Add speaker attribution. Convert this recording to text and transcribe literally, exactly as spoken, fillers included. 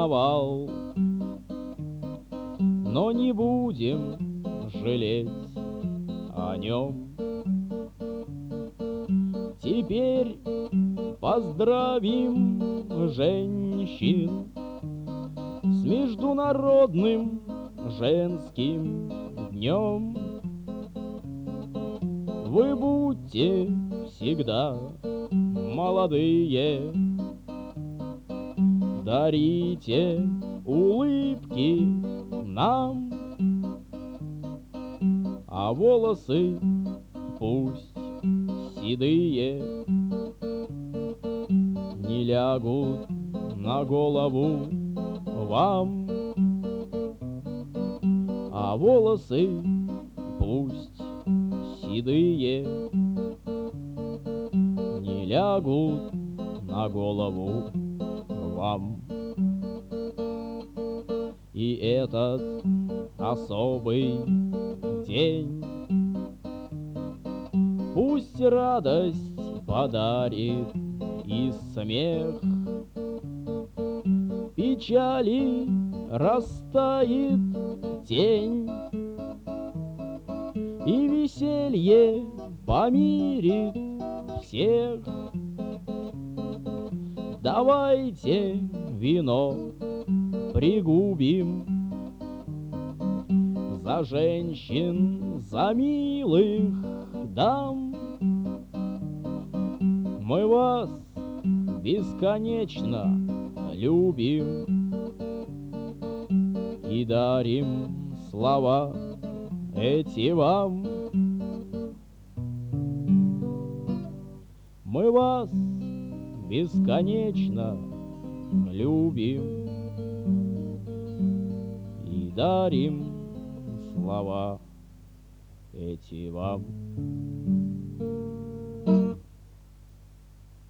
Speaker 1: давал. Но не будем жалеть о нем. Теперь поздравим женщин с Международным женским днем. Вы будьте всегда молодые, дарите улыбки нам, а волосы пусть седые не лягут на голову вам, а волосы пусть седые не лягут на голову вам. И этот особый день пусть радость подарит и смех, печали растает тень, и веселье помирит всех. Давайте вино пригубим за женщин, за милых дам. Мы вас бесконечно любим и дарим слова эти вам. Мы вас бесконечно любим и дарим слова эти вам.